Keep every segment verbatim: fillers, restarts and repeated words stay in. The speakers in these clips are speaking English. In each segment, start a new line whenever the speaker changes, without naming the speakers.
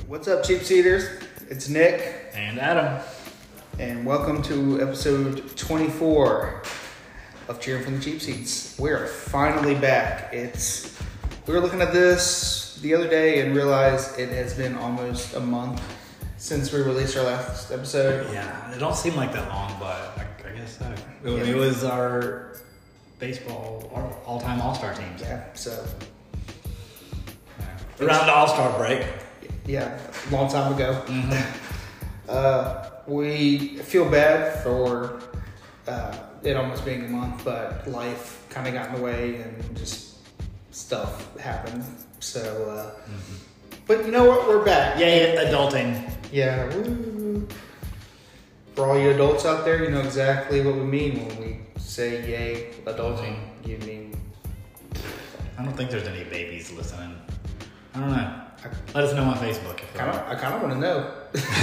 What's up, cheap seaters? It's Nick
and Adam,
and welcome to episode twenty-four of Cheering from the Cheap Seats. We're finally back. It's we were looking at this the other day and realized it has been almost a month since we released our last episode.
Yeah, it don't seem like that long, but I, I guess so. It,
Yeah.
it was our baseball our all-time All-Star teams.
Yeah, so
Yeah. Around the All-Star break.
yeah, a long time ago.
Mm-hmm.
Uh, we feel bad for uh, it almost being a month, but life kind of got in the way and just stuff happened. So, uh,
Mm-hmm.
but you know what? We're back.
Yay, adulting.
Yeah. Woo. For all you adults out there, you know exactly what we mean when we say yay, adulting. You mean,
I don't think there's any babies listening. I don't know. Let us know on Facebook. If
kinda, I kind of want to know.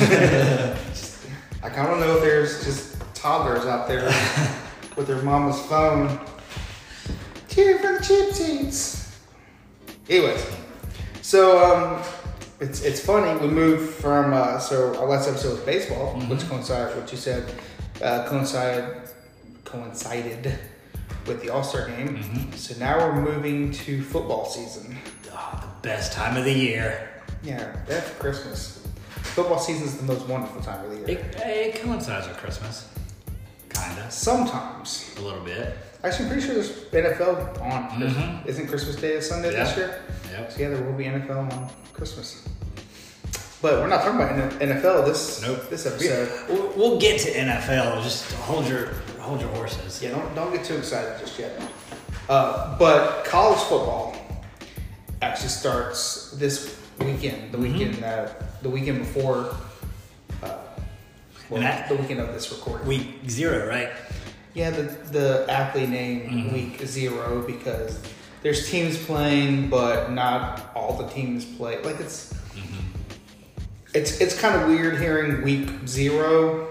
I kind of want to know if there's just toddlers out there with their mama's phone. Cheering for the cheap seats. Anyways, so um, it's it's funny. We moved from uh, so our last episode was baseball,
Mm-hmm.
which coincided what you said uh, coincided coincided with the All-Star game.
Mm-hmm.
So now we're moving to football season.
Oh, the best time of the year.
Yeah, that's Christmas. Football season is the most wonderful time of the year.
It, it coincides with Christmas. Kinda.
Sometimes.
A little bit.
Actually, I'm pretty sure there's N F L on Christmas.
Mhm.
Isn't Christmas Day a Sunday
Yeah.
this year?
Yep.
So yeah, there will be N F L on Christmas. But we're not talking about N F L this
Nope.
this episode.
We'll, we'll get to N F L. Just hold your hold your horses.
Yeah, don't don't get too excited just yet. Uh, but college football actually starts this weekend. The
Mhm.
weekend uh, the weekend before. Uh, well,
And that-
the weekend of this recording.
Week zero, right?
Yeah, the the aptly named
Mhm.
week zero because there's teams playing, but not all the teams play. Like it's it's it's kind of weird hearing week zero,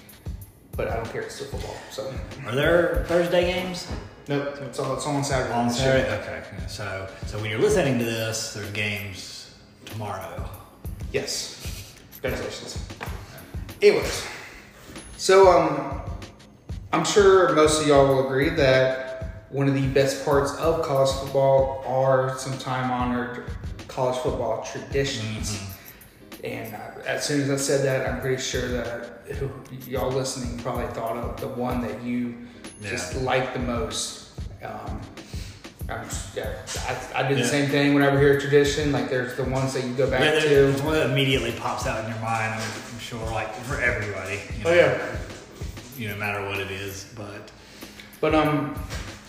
but I don't care. It's still football. So
Are there Thursday games?
nope, it's all it's all on Saturday.
On
this
Saturday?
year.
Okay. Yeah, So, so when you're listening to this, there's games tomorrow.
Yes, congratulations. Anyways, so um, I'm sure most of y'all will agree that one of the best parts of college football are some time-honored college football traditions. And uh, as soon as I said that, I'm pretty sure that who, y'all listening probably thought of the one that you just
Yeah.
like the most. Um, I'm, yeah, I, I do the
Yeah.
same thing whenever I hear a tradition. Like there's the ones that you go back
Yeah,
to.
there's one that immediately pops out in your mind. I'm, I'm sure, like for everybody. You know,
Oh yeah.
You know, no matter what it is, but
But um,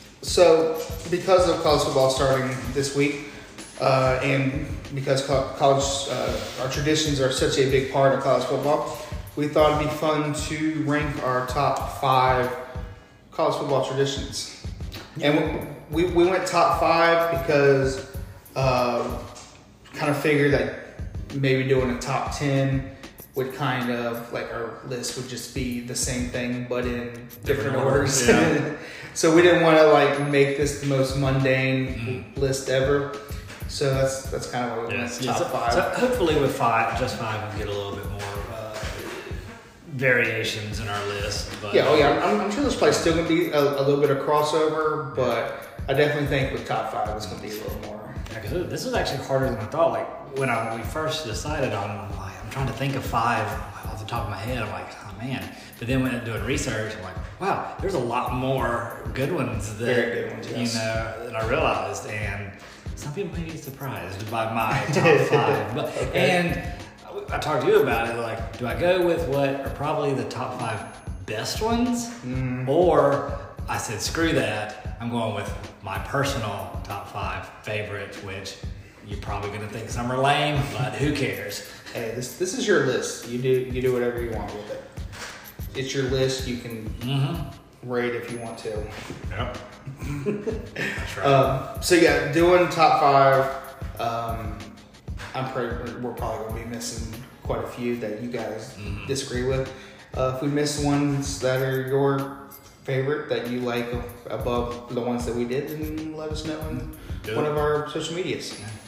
so because of college football starting this week, uh, and because co- college uh, our traditions are such a big part of college football, we thought it'd be fun to rank our top five college football traditions. And we we went top five because uh, kind of figured that maybe doing a top ten would kind of like our list would just be the same thing but in different,
Different
orders.
orders, yeah.
So we didn't want to like make this the most mundane
Mm-hmm.
list ever. So that's that's kind of what we
yes,
went
yes.
top
So,
five.
so hopefully with five, just five, we'll get a little bit more uh, variations in our list. But
yeah, oh yeah, I'm, I'm sure there's probably still gonna be a, a little bit of crossover, but I definitely think with top five it's gonna be a little more.
Yeah, because this was actually harder than I thought. Like when I when we first decided on it, I'm like, I'm trying to think of five off the top of my head. I'm like, oh man. But then when I'm doing research, I'm like, wow, there's a lot more good ones that
Very good ones, yes.
you know that I realized, and some people may be surprised by my top five. But
Okay.
and I talked to you about it. Like, do I go with what are probably the top five best ones,
Mm.
or I said, screw that. I'm going with my personal top five favorites, which you're probably going to think some are lame, but who cares?
Hey, this this is your list. You do you do whatever you want with it. It's your list. You can
Mm-hmm.
rate if you want to.
Yep. That's right.
Um, so yeah, doing top five. Um, I'm pretty, we're probably gonna be missing quite a few that you guys
Mhm.
disagree with. Uh, if we miss ones that are your favorite that you like above the ones that we did, then let us know in
Do
one
it.
of our social medias.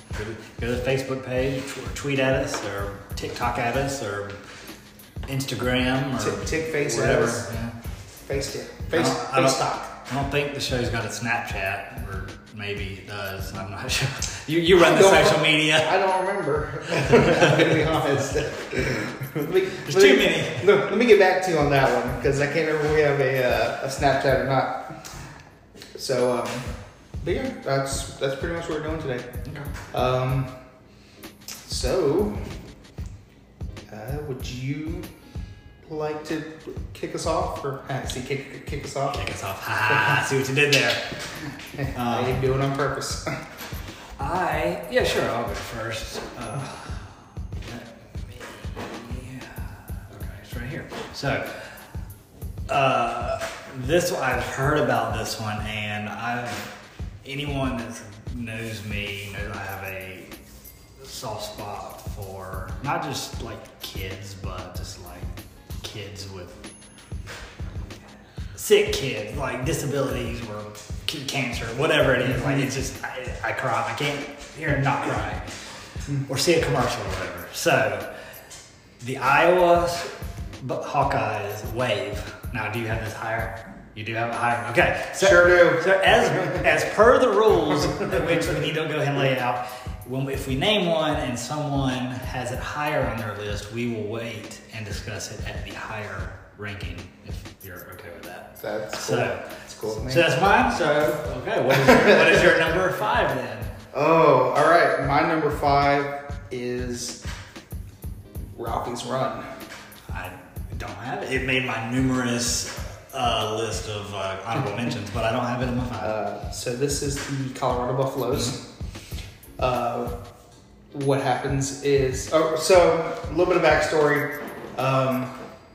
Go to, go to the Facebook page, or tweet at us, or TikTok at us, or Instagram, or
Tick, tick face
whatever.
ass.
Yeah.
Face tick. Face,
I don't- I
face
don't-
stock.
I don't think the show's got a Snapchat, or maybe it does. I'm not sure. You you run the
Don't-
social media.
I don't remember. I'm gonna be honest. Let me,
There's
let
too
me-
many.
No, let me get back to you on that one because I can't remember if we have a uh, a Snapchat or not. So, um, but yeah, that's that's pretty much what we're doing today.
Okay.
Um, so, uh, would you like to kick us off, or uh, see kick kick us off?
Kick us off. Ha ha! See what you did there.
I didn't do it on purpose.
I yeah sure I'll go first. Uh, let me, okay, it's right here. So uh, this one, I've heard about this one, and I've anyone that knows me knows I have a soft spot for not just like kids, but just like kids with sick kids, like disabilities or c- cancer, whatever it is. Like it's just, I, I cry. I can't hear him not cry or see a commercial or whatever. So the Iowa Bu- Hawkeyes wave. Now, do you have this higher? You do have it higher. Okay. So,
Sure do.
So as as per the rules, which we need to go ahead and lay it out. When we, if we name one and someone has it higher on their list, we will wait and discuss it at the higher ranking. If you're okay with that.
That's cool.
So
That's cool. with me.
so that's mine. So okay, what is your, what is your number five then?
Oh, all right. My number five is Ralphie's Run.
I don't have it. It made my numerous uh, list of uh, honorable mentions, but I don't have it in my five.
Uh, so this is the Colorado Buffaloes. Uh, what happens is, oh, so a little bit of backstory. Um,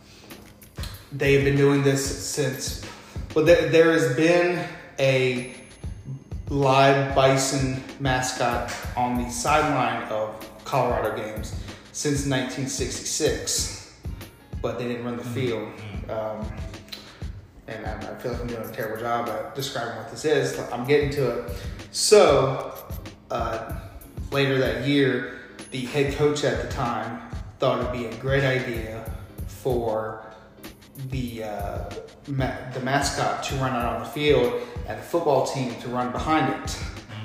they've been doing this since, well, there, there has been a live bison mascot on the sideline of Colorado games since nineteen sixty-six, but they didn't run the field. Um, and I, I feel like I'm doing a terrible job at describing what this is. I'm getting to it. So, uh, later that year, the head coach at the time thought it'd be a great idea for the uh, ma- the mascot to run out on the field and the football team to run behind it.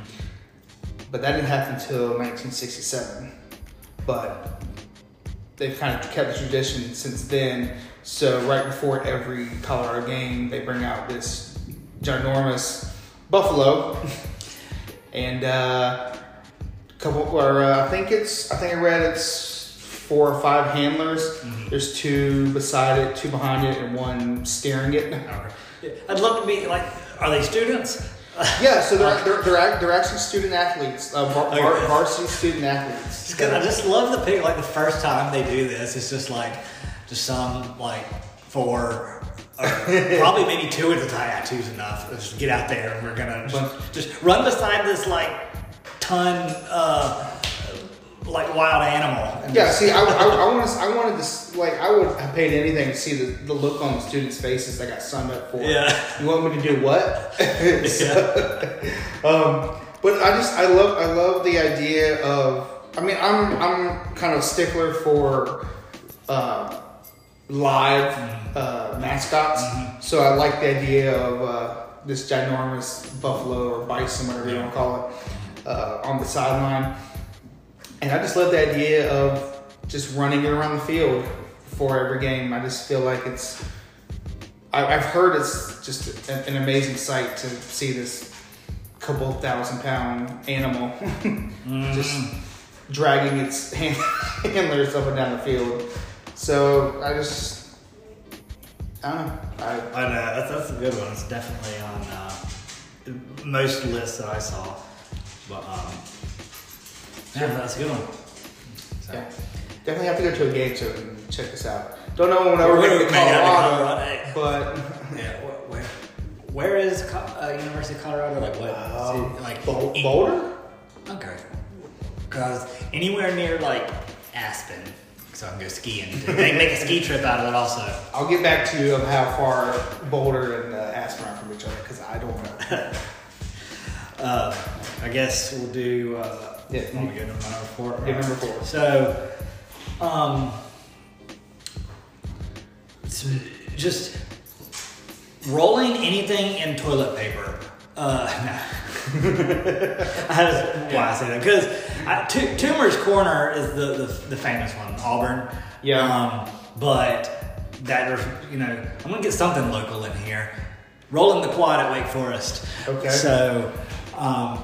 But that didn't happen until nineteen sixty-seven. But they've kind of kept the tradition since then. So right before every Colorado game, they bring out this ginormous buffalo, and uh, a couple, or uh, I think it's, I think I read it's four or five handlers.
Mm-hmm.
There's two beside it, two behind it, and one steering it.
Okay. I'd love to be like, are they students?
Yeah, so they're they're they're, act- they're actually student athletes, uh, var- var-
Okay.
varsity student athletes.
Just 'cause I just love the pic. Like the first time they do this, it's just like, just some like four, or probably maybe two at the time. Yeah, two's enough. Let's just get out there and we're gonna just, just run beside this like ton, uh, like wild animal. And
Yeah,
just-
see, I, I, I want to, I wanted this, like, I would have paid anything to see the, the look on the students' faces that got signed up for.
Yeah.
You want me to do what? So, um, but I just, I love, I love the idea of. I mean, I'm, I'm kind of a stickler for uh, live uh, mascots,
Mm-hmm.
so I like the idea of uh, this ginormous buffalo or bison, whatever you want to call it, uh, on the sideline. And I just love the idea of just running it around the field before every game. I just feel like it's, I, I've heard it's just an, an amazing sight to see this couple thousand pound animal
Mm-hmm.
just dragging its hand, handlers up and down the field. So I just, I don't know. I,
I know that's, that's a good one. It's definitely on uh, most lists that I saw. But um, yeah, that's a good one. So.
yeah, definitely have to go to a game to check this out. Don't know when I
Where-
we're going
where-
to
maybe out of
Colorado,
Colorado.
but
Yeah, wh- where where is Co- uh, University of Colorado? Like what?
um,
Is it, like
Bol-
in-
Boulder.
Okay. Because anywhere near like Aspen, so I can go skiing. Make, make a ski trip out of it also.
I'll get back to you of how far Boulder and uh, Aspen are from each other because I don't know.
Uh, I guess we'll do. Uh,
Yeah.
Want me to go to my number four?
Get number four.
So, um, it's just rolling anything in toilet paper. Uh, no. I was, why I say that? Because T- Toomer's Corner is the, the the famous one, Auburn.
Yeah.
Um, but that, you know, I'm gonna get something local in here. Rolling the quad at Wake Forest.
Okay.
So, um,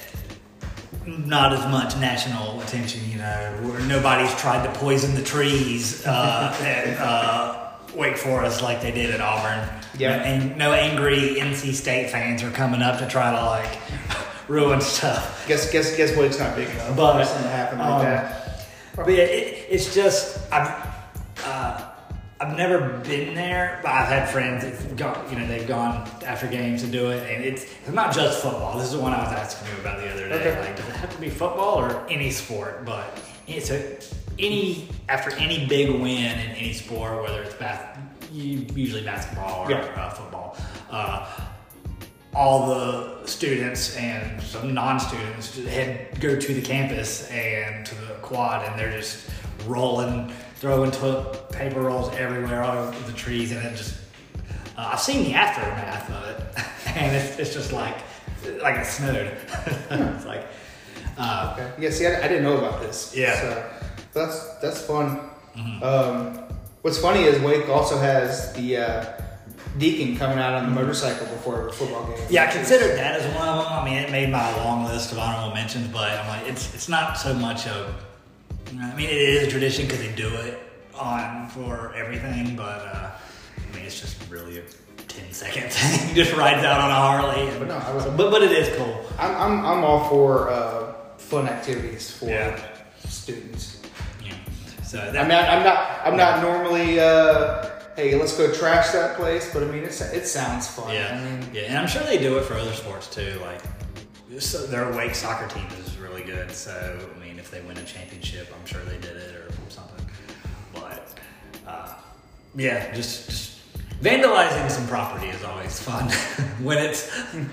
not as much national attention, you know. Where nobody's tried to poison the trees uh, at uh, Wake Forest like they did at Auburn.
Yeah.
And no angry N C State fans are coming up to try to like ruin stuff.
Guess guess guess Wake's not big enough
But,
for something to happen like
um,
that.
But yeah, it, it's just I've uh, I've never been there, but I've had friends that've gone, you know, they've gone after games to do it, and it's it's not just football. This is the one I was asking you about the other day.
Okay.
Like, does it have to be football or any sport? But it's a any after any big win in any sport, whether it's bas- usually basketball or
Yeah.
uh, football. Uh, all the students and some non-students head go to the campus and to the quad, and they're just rolling, throwing toilet paper rolls everywhere all over the trees, and it just. Uh, I've seen the aftermath of it, and it's, it's just like like it snowed. It's like. Uh,
Okay. Yeah. See, I, I didn't know about this.
Yeah.
So that's that's fun.
Mm-hmm.
Um, what's funny is Wake also has the uh, deacon coming out on the motorcycle before a football game.
Yeah, I considered that as one of them. I mean, it made my long list of honorable mentions, but I'm like, it's it's not so much of. I mean, it is a tradition because they do it on for everything, but uh, I mean, it's just really a ten second thing. He just rides out on a Harley. And,
But no, I was-
so, but but it is cool.
I'm I'm I'm all for uh, fun activities for
Yeah.
students.
Yeah. So that,
I mean, I, I'm not I'm not normally. Uh, Hey, let's go trash that place, but I mean, it's, it sounds fun.
yeah,
I mean,
yeah, and I'm sure they do it for other sports too. Like, so their Wake soccer team is really good. So I mean, if they win a championship, I'm sure they did it or something. But uh, yeah, just just vandalizing some property is always fun when it's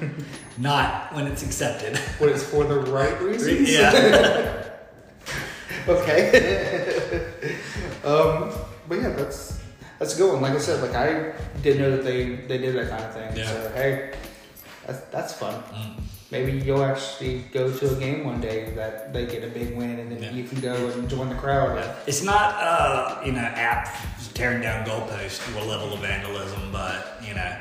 not when it's accepted.
what is for the right reasons?
Yeah.
Okay. um, but yeah, that's that's a good one. Like I said, like I didn't know that they, they did that kind of thing.
Yeah.
So hey, that's that's fun.
Mm.
Maybe you'll actually go to a game one day that they get a big win, and then
Yeah.
you can go and join the crowd.
It's not, uh, you know, app tearing down goalposts to a level of vandalism, but you know.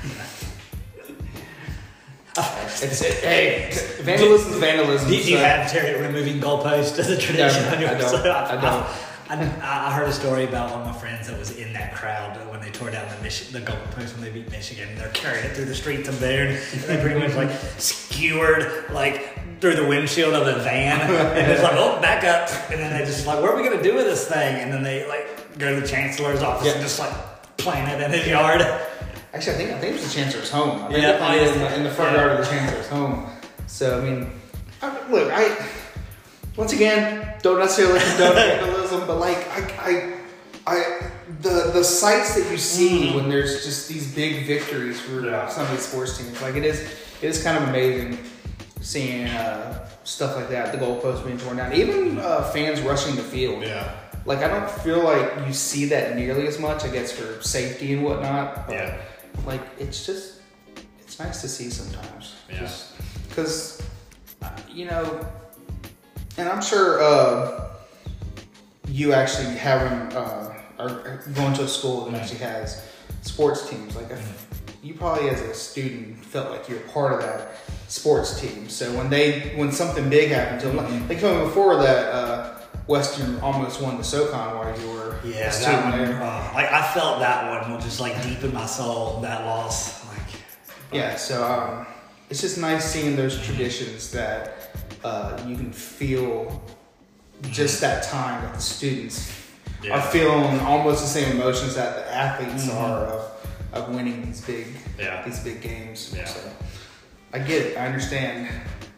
It's it, hey, vandalism is vandalism.
Do, do you
so-
have Terry removing goalposts as a tradition?
No,
on your
I don't.
episode?
I don't.
I, I heard a story about one of my friends that was in that crowd when they tore down the Mich- the goalpost when they beat Michigan. They're carrying it through the streets of there, and they pretty much like skewered like through the windshield of the van, and it's like, oh, back up, and then they just like, what are we gonna do with this thing? And then they like go to the chancellor's office
Yeah.
and just like plant it in his yard.
Actually, I think I think it was the Chancellor's home. I think
Yeah,
they played
oh,
it in, the, in the front
yeah.
yard of the Chancellor's home. So I mean, I, look, I once again don't necessarily condone vandalism, but like I, I, I, the the sights that you see
Mhm.
when there's just these big victories for
Yeah.
some of these sports teams, like it is, it is kind of amazing seeing uh, stuff like that. The goalposts being torn down, even uh, fans rushing the field.
Yeah.
Like I don't feel like you see that nearly as much. I guess for safety and whatnot. But
Yeah.
like it's just it's nice to see sometimes.
Yeah.
Because uh, you know, and I'm sure uh, you actually having uh, are going to a school that actually has sports teams. Like if you probably as a student felt like you're part of that sports team. So when they when something big happened to them, like coming before that. Uh, Western almost won the SoCon while you were
Yeah,
a student
that one.
there.
Uh, like I felt that one just like deep in my soul. That loss, like
Yeah, so um, it's just nice seeing those traditions that uh, you can feel just that time that the students
Yeah.
are feeling almost the same emotions that the athletes
Mhm.
are of, of winning these big
Yeah.
these big games.
Yeah.
So I get it, I understand.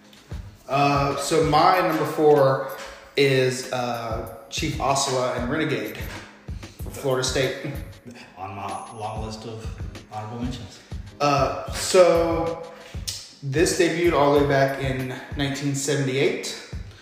Uh, so my number four is uh, Chief Osala and Renegade from Florida State.
on my long list of honorable mentions.
Uh, so This debuted all the way back in nineteen seventy-eight.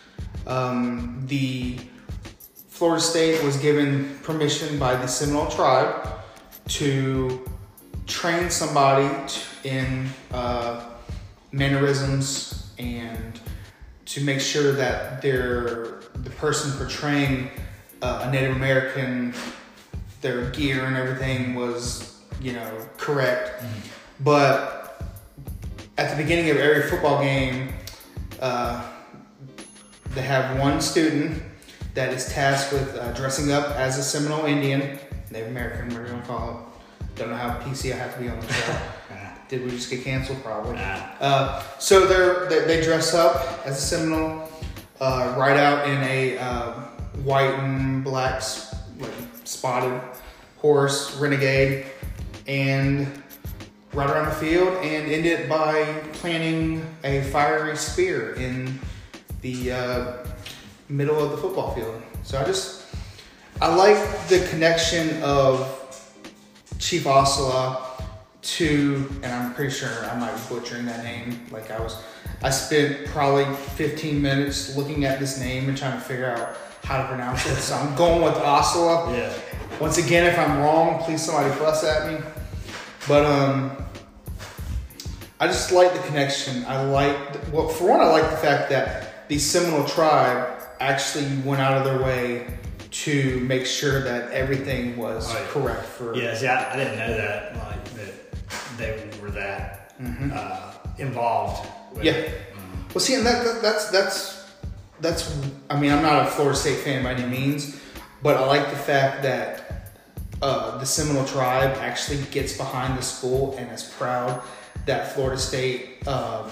Um, the Florida State was given permission by the Seminole tribe to train somebody in uh, mannerisms and to make sure that they're, the person portraying uh, a Native American, their gear and everything was, you know, correct. Mm-hmm. But at the beginning of every football game, uh, they have one student that is tasked with uh, dressing up as a Seminole Indian, Native American, whatever you want to call it. Don't know how P C I have to be on the show. Did we just get canceled? Probably. Nah. Uh, so they're, they they dress up as a Seminole, uh, ride out in a uh, white and black like, spotted horse, Renegade, and ride around the field and end it by planting a fiery spear in the uh, middle of the football field. So I just, I like the connection of Chief Ocelot to, and I'm pretty sure I might be butchering that name. Like I was, I spent probably fifteen minutes looking at this name and trying to figure out how to pronounce it. So I'm going with Ocelot.
Yeah.
Once again, if I'm wrong, please somebody fuss at me. But um, I just like the connection. I like, well, for one, I like the fact that the Seminole tribe actually went out of their way to make sure that everything was right. correct for.
Yeah, see, I, I didn't know that. Like that they were that mm-hmm. uh, involved. With
yeah.
It.
Mm. Well, see, and that, that that's that's that's. I mean, I'm not a Florida State fan by any means, but I like the fact that uh, the Seminole tribe actually gets behind the school and is proud that Florida State um,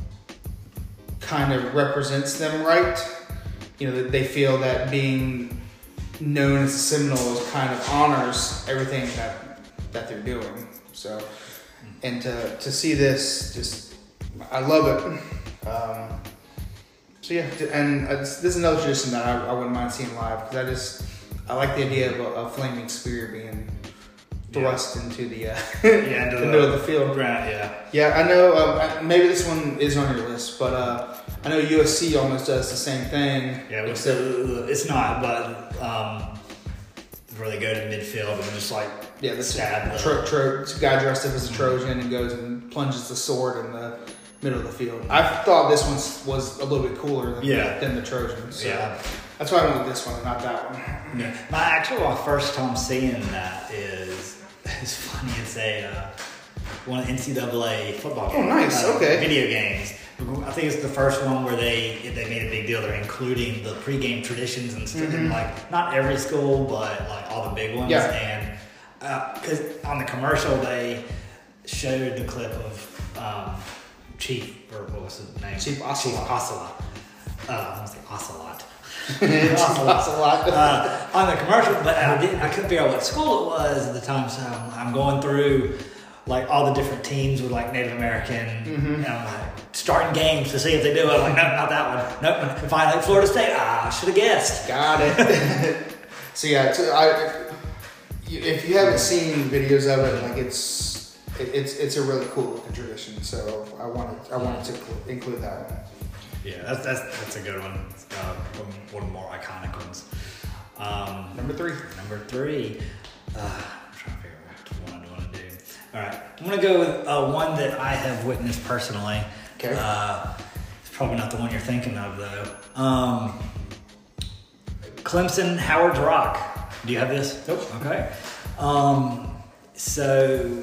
kind of represents them right. You know, that they feel that being known as the Seminoles kind of honors everything that that they're doing. So, and to to see this, just I love it. Um, so yeah, and this is another tradition that I, I wouldn't mind seeing live because I just I like the idea of a, a flaming spear being thrust yeah. into the uh,
yeah, into
the middle of the field.
Ground, yeah,
yeah. I know. Um, maybe this one is on your list, but uh, I know U S C almost does the same thing.
Yeah, except it's not, but um, where they go to midfield and just like
yeah, the
stab the
tro- tro- guy dressed up as a Trojan and goes and plunges the sword in the middle of the field. I thought this one was a little bit cooler than,
yeah.
than the Trojan. So
yeah,
that's why I went with this one and not that one.
Yeah. My actual my first time seeing that is it's funny. It's a uh, one N C double A football game.
Oh, nice.
Uh,
okay.
Video games. I think it's the first one where they they made a big deal. They're including the pregame traditions and stuff.
Mm-hmm.
And like not every school, but like all the big ones.
Yeah.
And because uh, on the commercial they showed the clip of um, Chief or what was his name?
Chief Ocelot.
Chief Ocelot. Uh, I was like Ocelot.
Ocelot.
uh, on the commercial, but I didn't. I couldn't figure out what school it was at the time. So I'm, I'm going through like all the different teams with like Native American, mm-hmm. and I'm like starting games to see if they do it. I'm like, no, not that one. Nope. And finally, Florida State. Ah, I should have guessed.
Got it. So yeah, it's, I, if you haven't seen videos of it, like it's it, it's it's a really cool looking tradition. So I wanted I wanted to include that one.
Yeah, that's that's that's a good one. Uh, one of the more iconic ones. Um,
number three.
Number three. Uh, I'm trying to figure out which one I want to do. All right, I'm gonna go with uh, one that I have witnessed personally.
Okay.
Uh, it's probably not the one you're thinking of though. Um, Clemson Howard's Rock. Do you have this?
Nope.
Okay. Um, so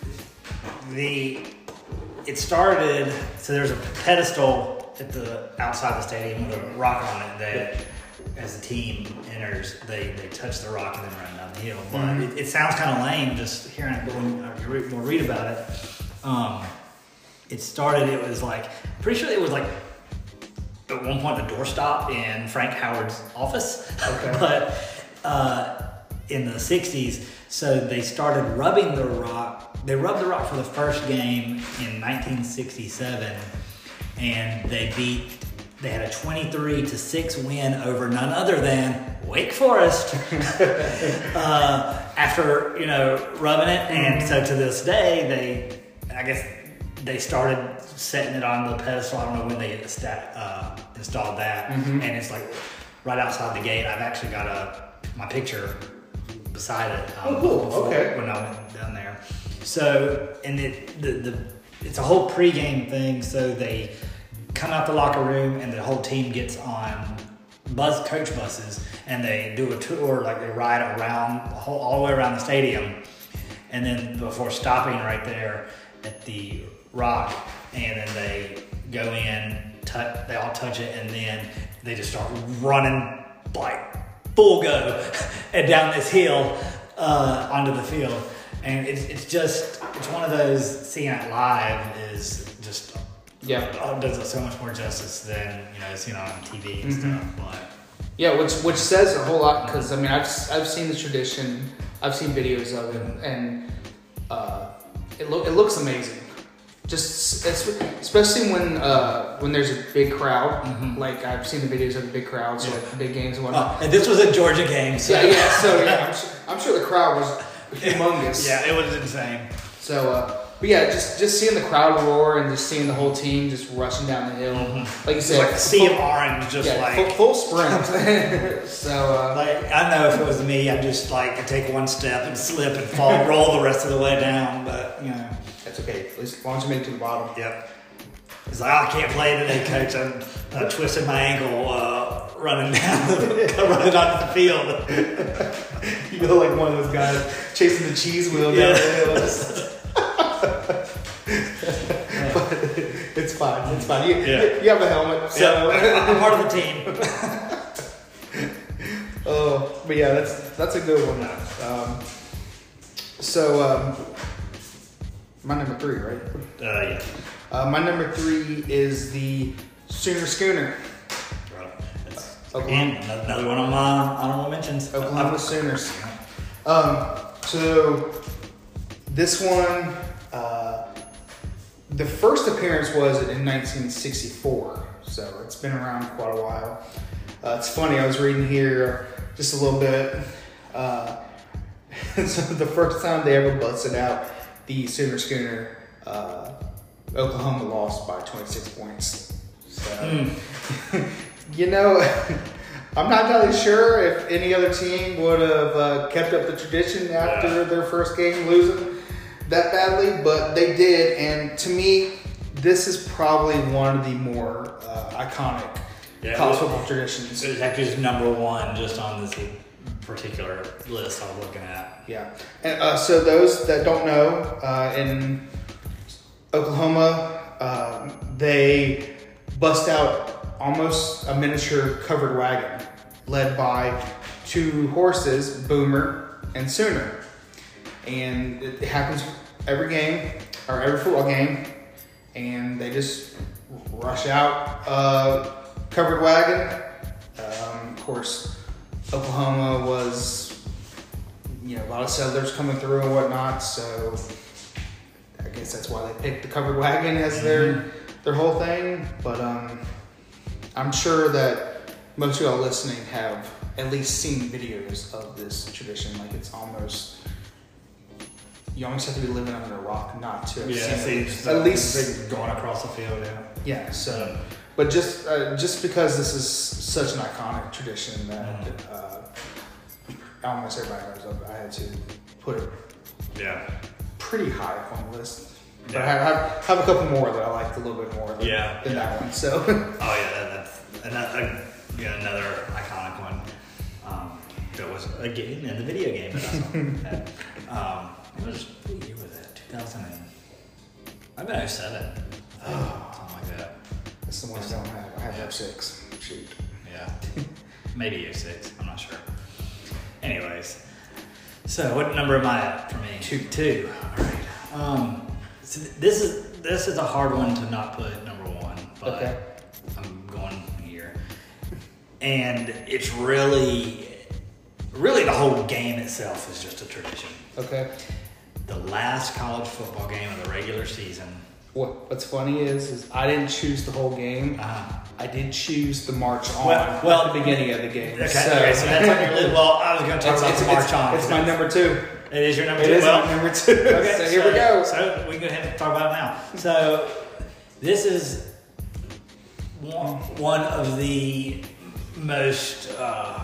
the it started. So there's a pedestal at the outside the stadium with a rock on it that as the team enters they, they touch the rock and then run down the hill. But mm-hmm. it, it sounds kind of lame just hearing it, but when you read, we'll read about it. Um, it started, it was like, pretty sure it was like at one point the doorstop in Frank Howard's office.
Okay.
But uh, in the sixties, so they started rubbing the rock. They rubbed the rock for the first game in nineteen sixty-seven. And they beat, they had a twenty-three to six win over none other than Wake Forest uh, after, you know, rubbing it. And so to this day, they, I guess they started setting it on the pedestal. I don't know when they sta- uh, installed that,
Mhm.
and it's like right outside the gate. I've actually got a my picture beside it. Um,
Oh, cool.
before-
Okay.
When I went down there, so and it the the it's a whole pregame thing. So they come out the locker room, and the whole team gets on bus coach buses, and they do a tour, like they ride around the whole, all the way around the stadium, and then before stopping right there at the Rock, and then they go in, touch, they all touch it, and then they just start running like full go and down this hill uh, onto the field, and it's it's just it's one of those, seeing it live is just
Yeah.
uh, does it so much more justice than, you know, seeing it on T V and
Mhm.
stuff. But
Yeah, which which says a whole lot, because I mean I've I've seen the tradition, I've seen videos of it, and uh, it look it looks amazing. Just it's, especially when uh, when there's a big crowd.
Mhm.
Like I've seen the videos of the big crowds,
Yeah.
like the big games and whatnot.
oh, and this was a Georgia game, so
Yeah, yeah. So yeah, I'm sure, I'm sure the crowd was humongous.
yeah, it was insane.
So, uh, but yeah, just just seeing the crowd roar and just seeing the whole team just rushing down the hill,
Mhm.
like you
It's
said,
like a sea
full-
of orange, just
yeah,
like.
full, full sprint. So uh,
Like, I know if it was me, I'd just like take one step and slip and fall, roll the rest of the way down. But you know,
that's okay. At least as long as you make it to the bottom.
yep. It's like, oh, I can't play today, coach. I'm uh, twisted my ankle uh, running down, running onto the field.
You go like one of those guys chasing the cheese wheel down
Yeah.
the hill. But it's fine. It's fine. You,
Yeah.
you have a helmet, so.
So I'm part of the team.
Oh, but yeah, that's that's a good one. Um, so um, my number three, right?
Uh, yeah.
Uh, my number three is the Sooner Schooner.
That's,
Oklahoma.
again, another one of my honorable mentions.
Oklahoma
Uh,
Sooners. Um, so this one, uh, the first appearance was in nineteen sixty-four, so it's been around quite a while. Uh, it's funny, I was reading here just a little bit. Uh, so the first time they ever busted out the Sooner Schooner, uh, Oklahoma lost by twenty-six points. So,
Mm.
you know, I'm not entirely sure if any other team would have uh, kept up the tradition after
Yeah.
their first game losing that badly, but they did. And to me, this is probably one of the more uh, iconic
Yeah,
college
it was-
football traditions.
It was actually just number one just on this particular list I was looking at.
Yeah. And uh, so those that don't know, uh, in Oklahoma, uh, they bust out almost a miniature covered wagon led by two horses, Boomer and Sooner. And it happens every game, or every football game, and they just rush out uh, covered wagon. Um, of course, Oklahoma was, you know, a lot of settlers coming through and whatnot, so I guess that's why they picked the covered wagon as their their whole thing. But um, I'm sure that most of y'all listening have at least seen videos of this tradition. Like, it's almost, you almost have to be living under a rock not to have
Yeah,
seen it.
see,
At least,
big going across the field. Yeah.
yeah. So, but just uh, just because this is such an iconic tradition that uh, almost everybody knows of, I had to put it
Yeah.
pretty high up on the list. But
Yeah.
I have, have, have a couple more that I liked a little bit more than,
Yeah,
than
yeah.
that one. So,
Oh yeah, that, that's another, yeah, another iconic one. Um, that was again in the video game that I saw. Had. um, it was what year was that? two thousand and I've been oh seven. I think, something like that.
that's the one I don't have. I have oh six. Shoot.
Yeah, maybe oh six. I'm not sure. Anyways, so what number am I at for me?
Two.
Two. All right. Um, so th- this is this is a hard one to not put number one, but
Okay.
I'm going here, and it's really, really the whole game itself is just a tradition.
Okay.
The last college football game of the regular season.
What What's funny is, is I didn't choose the whole game.
Uh,
I did choose the march on
Well- well-
at the beginning of the game.
okay, so, okay, so that's on your list. Well, I was going to talk
it's,
about
it's,
the march
it's,
on.
it's my number two.
It is your number
It
two.
is
well,
my number two.
Okay,
so here we go.
So we can go ahead and talk about it now. So this is one, one of the most. Uh,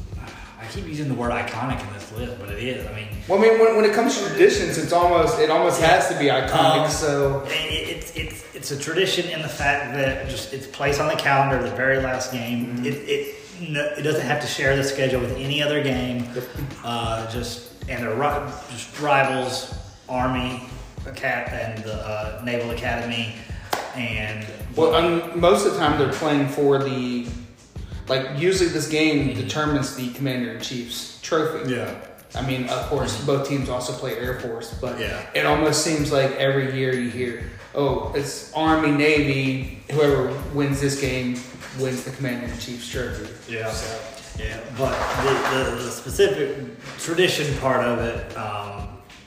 I keep using the word iconic in this list, but it is. I mean,
well, I mean, when, when it comes to traditions, it's almost it almost has to be iconic.
Um,
so
it, it's it's it's a tradition in the fact that just it's placed on the calendar, the very last game. Mm-hmm. It it no, it doesn't have to share the schedule with any other game. Uh, just and they're ri- just rivals, Army, Acat, and the uh, Naval Academy, and
well, um, most of the time they're playing for the. Like, usually this game mm-hmm. determines the Commander-in-Chief's trophy.
Yeah.
I mean, of course, mm-hmm. both teams also play Air Force, but
yeah.
it almost seems like every year you hear, oh, it's Army, Navy, whoever wins this game wins the Commander-in-Chief's trophy.
Yeah. So. Yeah, but the, the, the specific tradition part of it um,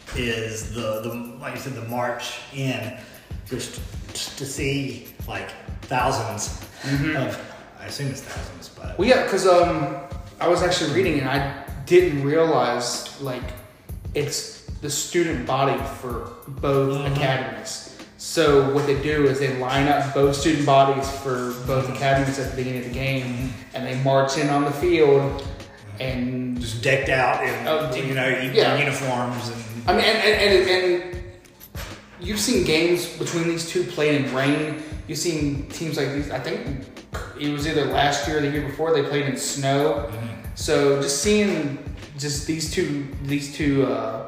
is the, the, like you said, the march in, just, just to see, like, thousands mm-hmm. of... I assume it's thousands, but...
Well, yeah, because um, I was actually reading and I didn't realize, like, it's the student body for both mm-hmm. academies. So what they do is they line up both student bodies for both academies at the beginning of the game, mm-hmm. and they march in on the field and...
Just decked out in, uh, you know, yeah. uniforms and...
I mean, and, and, and, and you've seen games between these two played in rain. You've seen teams like these, I think... It was either last year or the year before they played in snow. Mm-hmm. So just seeing just these two, these two, uh,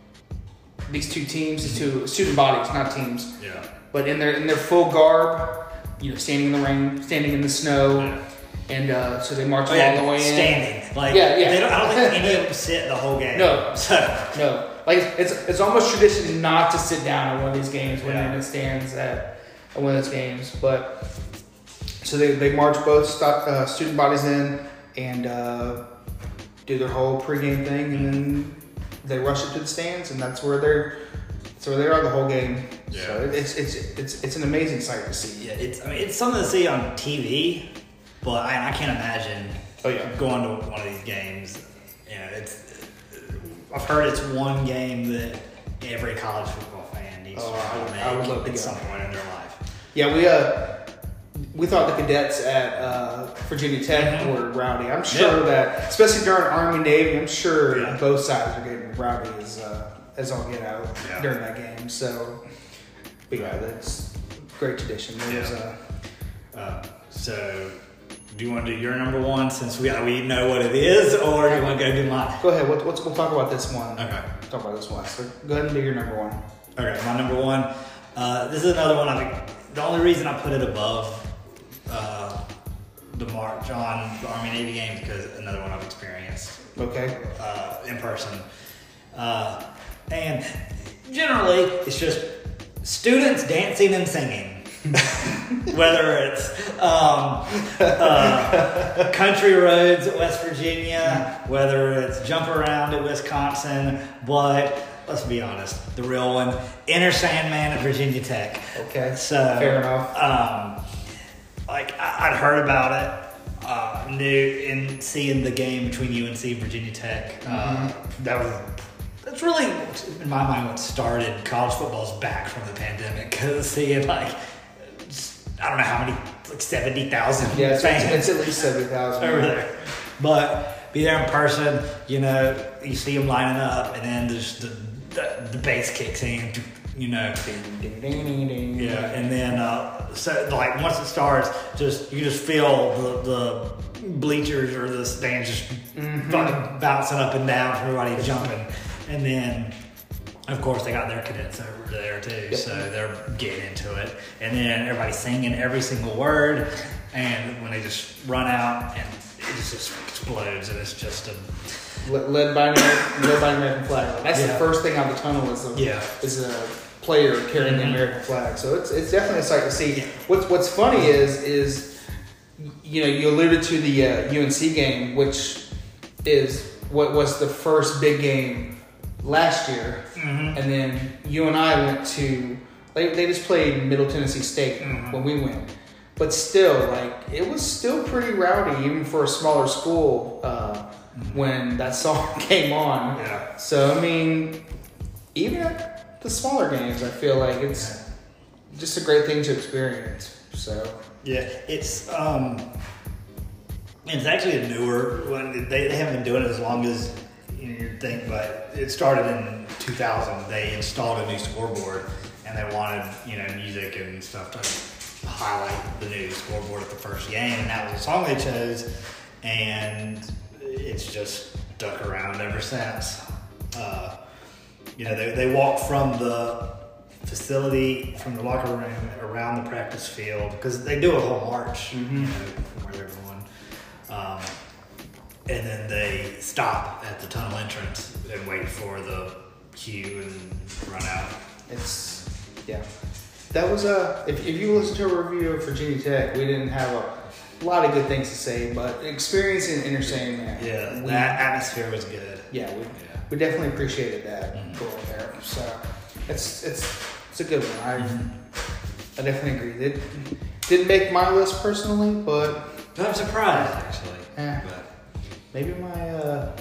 these two teams, these two student bodies, not teams.
Yeah.
But in their in their full garb, you know, standing in the rain, standing in the snow, yeah. and uh, so they march
oh,
all
yeah,
the way
standing.
in.
Standing, like
yeah, yeah.
They don't, I don't think any of them sit the whole game.
No,
so.
no. Like it's it's almost tradition not to sit down at one of these games when
yeah.
they're in the stands at, at one of those games, but. So they, they march both stock, uh, student bodies in and uh, do their whole pregame thing, and then they rush it to the stands, and that's where they're that's where they are the whole game.
Yeah.
So it's it's it's it's an amazing sight to see.
Yeah, it's I mean it's something to see on T V, but I, I can't imagine
oh, yeah.
going to one of these games. You know, it's I've heard it's one game that every college football fan needs
oh,
to
make I would love to
at some point in their life.
Yeah, we uh. We thought the cadets at uh, Virginia Tech
mm-hmm.
were rowdy. I'm sure
yeah.
that, especially during Army Navy, I'm sure
yeah.
both sides are getting rowdy as uh, as all get out
yeah.
during that game. So, but yeah, that's great tradition. It
yeah.
was, uh,
uh, so, do you want to do your number one since we we know what it is, or do you want to go do mine?
Go ahead. We'll, we'll talk about this one.
Okay.
Talk about this one. So go ahead and do your number one.
Okay, my number one. Uh, this is another one. I think the only reason I put it above. Uh, the march on the Army Navy games because another one I've experienced.
Okay.
Uh, in person. Uh, and generally, it's just students dancing and singing. Whether it's um, uh, country roads at West Virginia, whether it's jump around at Wisconsin, but let's be honest, the real one, Enter Sandman at Virginia Tech.
Okay.
So
fair enough.
Um, Like, I'd heard about it, uh, knew in seeing the game between U N C and Virginia Tech. Uh, mm-hmm. That was, that's really, in my mind, what started college football's back from the pandemic. Because seeing, like, I don't know how many, like seventy thousand
yeah,
fans.
It's, it's at least seventy thousand.
Over there. But be there in person, you know, you see them lining up, and then just the, the, the bass kicks in. You know,
ding, ding, ding, ding.
Yeah, and then uh, so like once it starts, just you just feel the, the bleachers or the stands just mm-hmm. bouncing up and down, everybody jumping, and then of course they got their cadets over there too, yep. So they're getting into it, and then everybody's singing every single word, and when they just run out and it just, just explodes, and it's just a.
Led by an American, led by an American flag. That's
yeah.
the first thing out the tunnel is a,
yeah.
is a player carrying mm-hmm. the American flag. So it's it's definitely a sight to see. What's What's funny is is you know you alluded to the uh, U N C game, which is what was the first big game last year,
mm-hmm.
and then you and I went to they they just played Middle Tennessee State
mm-hmm.
when we went. But still, like it was still pretty rowdy, even for a smaller school. Uh, when that song came on.
Yeah.
So, I mean, even at the smaller games, I feel like it's just a great thing to experience. So
yeah, it's um, it's actually a newer one. They, they haven't been doing it as long as you know, you'd think, but it started in two thousand. They installed a new scoreboard, and they wanted you know music and stuff to highlight the new scoreboard at the first game, and that was the song they chose, and it's just stuck around ever since. Uh, you know, they they walk from the facility, from the locker room around the practice field, because they do a whole march, mm-hmm. you know, from where they're going. Um, and then they stop at the tunnel entrance and wait for the cue and run out.
It's, yeah. That was a, if, if you listen to a review of Virginia Tech, we didn't have a lot of good things to say, but experiencing Inter Sandman.
Yeah,
we,
that atmosphere was good.
Yeah, we,
yeah.
we definitely appreciated that
mm-hmm.
going there. So it's it's it's a good one. I
mm-hmm.
I definitely agree. It didn't make my list personally, but
I'm surprised actually.
Eh,
but.
Maybe my uh,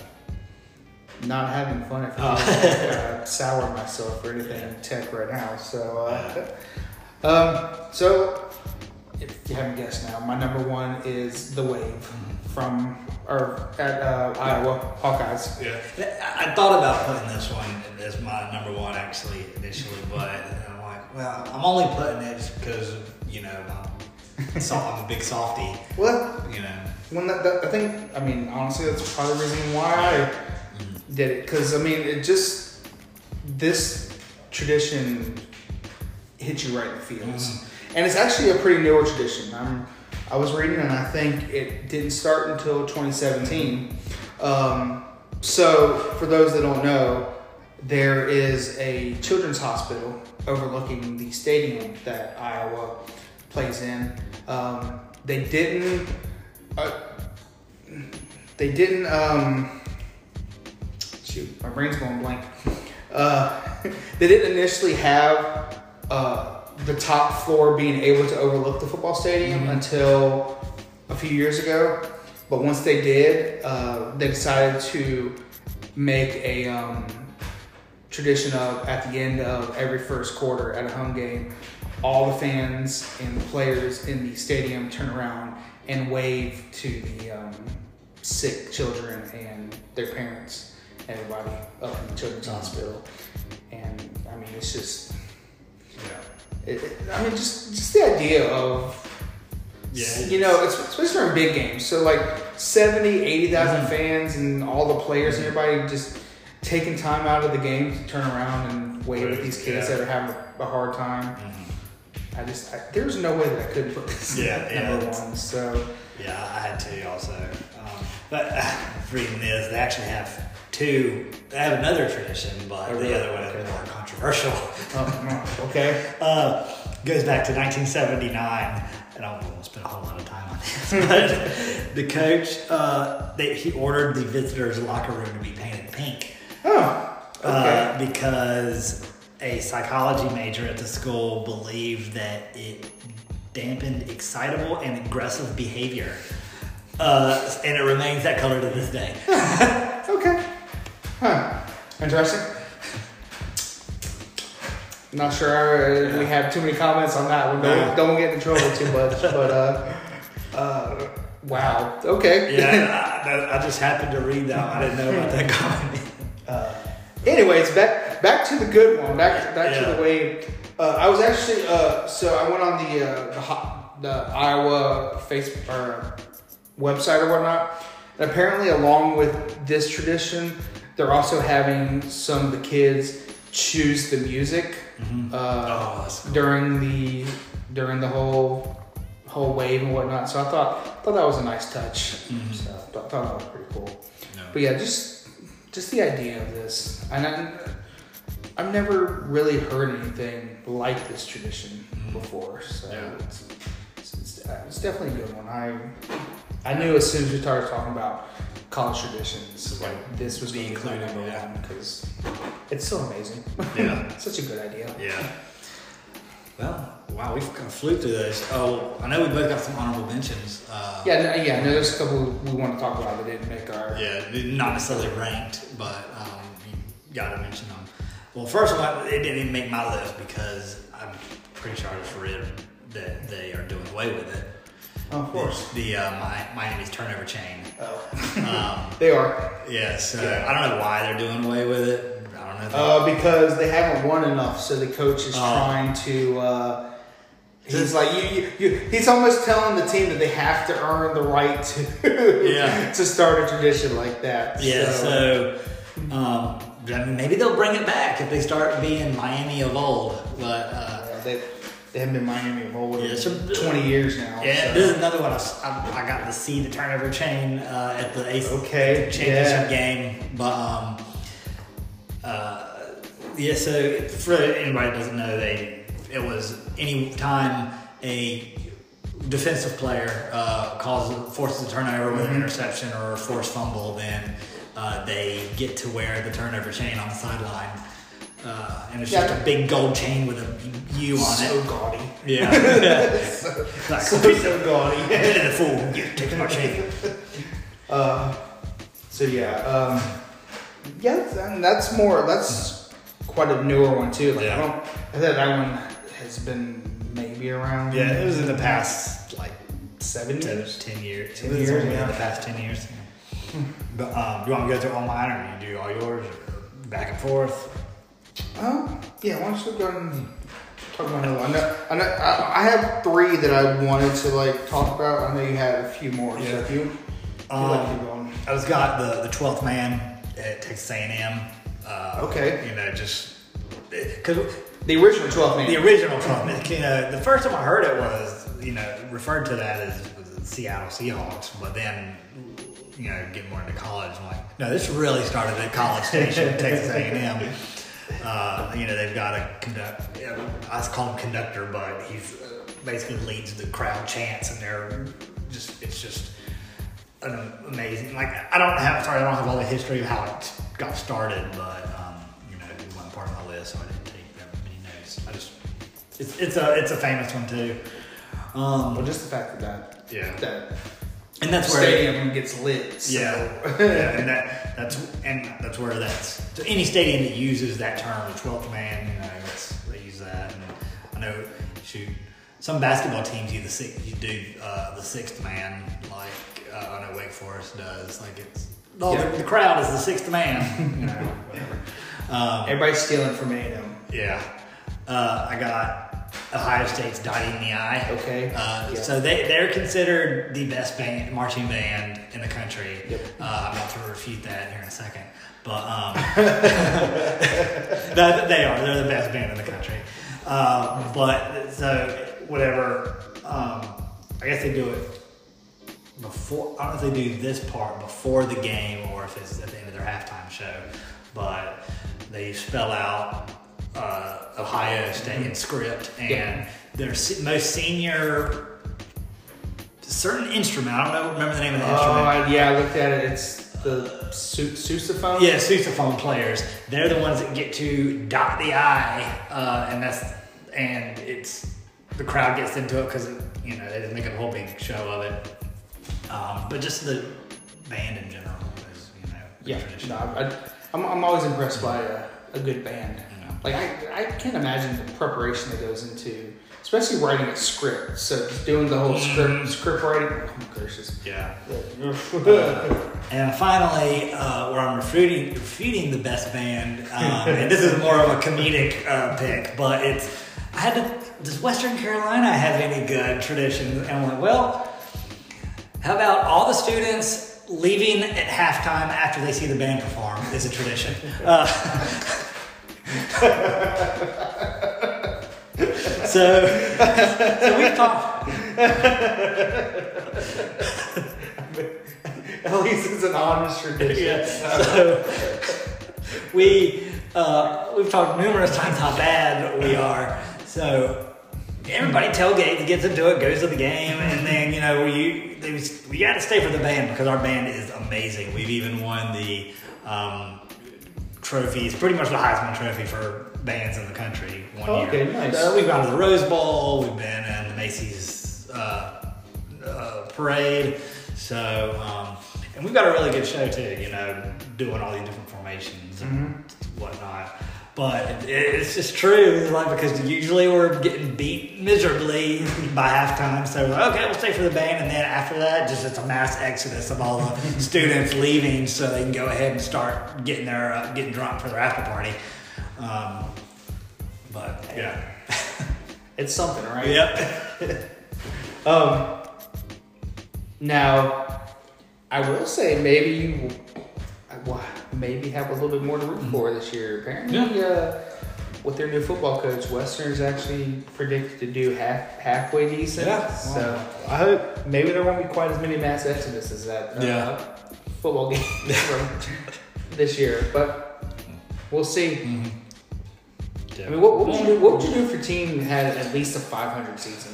not having fun at
oh.
uh, sour myself or anything in Tech right now. So uh, um, so if you haven't guessed now, my number one is The Wave mm-hmm. from or at uh, Iowa Hawkeyes.
Yeah, I thought about putting this one as my number one actually initially, but I'm like, well, I'm only putting it just because you know I'm, so, I'm a big softie.
Well,
you know,
when that, that, I think, I mean, honestly, that's probably the reason why I mm-hmm. did it, because I mean, it just this tradition hits you right in the feels, mm-hmm. and it's actually a pretty newer tradition. I'm. I was reading, and I think it didn't start until twenty seventeen. Um, so, for those that don't know, there is a children's hospital overlooking the stadium that Iowa plays in. Um, they didn't. Uh, they didn't. Um, shoot, my brain's going blank. Uh, they didn't initially have. Uh, the top floor being able to overlook the football stadium mm-hmm. until a few years ago. But once they did, uh, they decided to make a um, tradition of at the end of every first quarter at a home game, all the fans and the players in the stadium turn around and wave to the um, sick children and their parents, everybody up in the children's mm-hmm. hospital. And I mean, it's just, yeah. It, it, I mean, just just the idea of, yeah, you know, it's, especially during big games. So like seventy, eighty thousand mm-hmm. fans and all the players and everybody just taking time out of the game to turn around and wave right. at these kids yeah. that are having a hard time. Mm-hmm. I just, I, there's no way that I couldn't put this
yeah,
at
yeah,
number one. So
yeah, I had to also. Um, but uh, reading this, they actually have two. They have another tradition, but oh, really? the other one okay. is more controversial.
Oh, okay.
uh, goes back to nineteen seventy-nine, and I won't spend a whole lot of time on this. But the coach, uh, they, he ordered the visitors' locker room to be painted pink.
Oh, okay.
Uh, because a psychology major at the school believed that it dampened excitable and aggressive behavior. Uh, and it remains that color to this day.
Okay. Huh. Interesting. Not sure uh, we have too many comments on that one. Don't, yeah. don't get in trouble too much. But, uh, uh, wow. Okay.
Yeah, I, I just happened to read that. I didn't know about that comment.
Uh, anyways, back back to the good one. Back, back yeah. to the Wave. Uh, I was actually, uh, so I went on the, uh, the, the Iowa Facebook or website or whatnot. And apparently, along with this tradition, they're also having some of the kids choose the music mm-hmm. uh, oh, cool. during the during the whole whole wave and whatnot. So I thought thought that was a nice touch. Mm-hmm. So I thought, thought that was pretty cool. No. But yeah, just just the idea of this, and I, I've never really heard anything like this tradition mm-hmm. before. So yeah. it's, it's, it's, it's definitely a good one. I I knew as soon as we started talking about college traditions, like this was being included number yeah. one because it's so amazing. Yeah, such a good idea.
Yeah. Well, wow, we've kind of flew through this. Oh, I know we both got some honorable mentions. Uh,
yeah, no, yeah. No, there's a couple we want to talk about that didn't make our.
Yeah, not necessarily ranked, but um, you got to mention them. Well, first one, it didn't even make my list because I'm pretty sure I just read that they are doing away with it.
Oh, of course.
The, the uh, Mi- Miami's turnover chain.
Oh.
Um,
They are.
yeah, so
Yeah.
I don't know why they're doing away with it. I don't know. If they-
Uh, because they haven't won enough, so the coach is
Oh.
trying to. Uh, he's like you, you, you. He's almost telling the team that they have to earn the right to
Yeah.
to start a tradition like that.
yeah,
So,
so um, I mean, maybe they'll bring it back if they start being Miami of old. But uh,
yeah, they they haven't been Miami of old
Yeah,
in
so-
twenty years now.
yeah,
so.
this is another one. I, s- I- I got to see the turnover chain uh, at the A C
Okay,
championship
yeah.
game, but um, uh, yeah. So for anybody that doesn't know, they it was any time a defensive player uh, causes forces a turnover with an interception or a forced fumble, then uh, they get to wear the turnover chain on the sideline. Uh, and it's
Yeah.
just a big gold chain with a U on
so
it.
gaudy.
Yeah.
so,
Like,
so, so gaudy.
the fool, you take my chain.
Uh, so yeah, um, yeah, and that's more. That's quite a newer one too. Like,
Yeah.
I don't. I think that one has been maybe around.
Yeah, it was in the past like
seven
ten,
years.
ten years.
Ten
it was
years,
only
yeah.
in the past ten years. But um, do you want me to go through all mine, or you do all yours, or back and forth?
Oh, yeah. Why don't you go ahead and talk about another one? I know, I know. I, I have three that I wanted to like talk about. I know you had a few more. So
Yeah.
if you, if you like to keep going.
I just got the the twelfth man at Texas A and M. Uh,
Okay.
You know, just because
The original twelve man.
the original twelfth man. You know, the first time I heard it was, you know, referred to that as the Seattle Seahawks, but then, you know, get more into college, I'm like, no, this really started at College Station, Texas A and M. Uh, you know, they've got a conduct. You know, I call him conductor, but he's uh, basically leads the crowd chants, and they're just it's just an amazing. Like I don't have sorry, I don't have all the history of how it got started, but um, you know, it wasn't part of my list, so I didn't take that many notes. I just it's it's a it's a famous one too. Um,
Well, just the fact that that,
Yeah.
that
and that's where
stadium gets lit. So.
Yeah, yeah, and that that's and that's where that's so any stadium that uses that term, the twelfth man, you know, it's, they use that. And I know, shoot, some basketball teams you the six, you do uh, the sixth man, like uh, I know Wake Forest does. Like it's oh,
Yeah.
the, the crowd is the sixth man, you know, whatever. Um,
Everybody's stealing from A and M.
yeah, uh, I got Ohio State's Dottie in the Eye.
Okay.
Uh,
Yeah.
So they, they're considered the best band, marching band in the country.
Yep.
Uh, I'm about to refute that here in a second. But um, that, they are. They're the best band in the country. Uh, but so, whatever. Um, I guess they do it before. I don't know if they do this part before the game or if it's at the end of their halftime show. But they spell out uh, Ohio State in script, and
Yeah.
their se- most senior certain instrument. I don't know. Remember the name of the
Oh,
instrument?
I- yeah, I looked at it. It's the su- sousaphone.
Yeah, sousaphone players. They're the ones that get to dot the I, uh, and that's and it's the crowd gets into it because you know they just make a whole big show of it. Um, but just the band in general is you know the
Yeah.
tradition.
No, I, I'm, I'm always impressed by a, a good band.
Yeah.
Like I, I can't imagine the preparation that goes into, especially writing a script. So just doing the whole script, script writing. Oh my gracious.
Yeah.
Yeah.
And finally, uh, where I'm refuting, refuting the best band, um, and this is more of a comedic uh, pick, but it's I had to. Does Western Carolina have any good traditions? And I'm like, well, how about all the students leaving at halftime after they see the band perform is a tradition. Uh, so, so we've talked.
At least it's an honest tradition.
Yeah. So we uh, we've talked numerous times how bad we are. So everybody tailgates, gets into it, goes to the game, and then you know we they, we got to stay for the band because our band is amazing. We've even won the um, trophies, pretty much the Heisman Trophy for bands in the country one
Oh,
year.
okay, nice.
Uh, we've gone to the Rose Bowl. We've been in the Macy's uh, uh, parade. So, um, and we've got a really good show too, you know, doing all these different formations and
Mm-hmm.
whatnot. But it, it's just true. It's like, because usually we're getting beat miserably by halftime. So we're like, okay, we'll stay for the band. And then after that, just it's a mass exodus of all the students leaving so they can go ahead and start getting their uh, getting drunk for their after party. Um, but yeah,
it's something, right?
Yep.
um. Now, I will say maybe you well, maybe have a little bit more to root for this year. Apparently,
Yeah.
uh, with their new football coach, Western is actually predicted to do half halfway decent.
Yeah.
So I hope maybe there won't be quite as many mass exoduses at uh,
Yeah.
football games from this year, but we'll see.
Mm-hmm. Yeah.
I mean, what, what would you do? What would you do if your team had at least a five hundred season?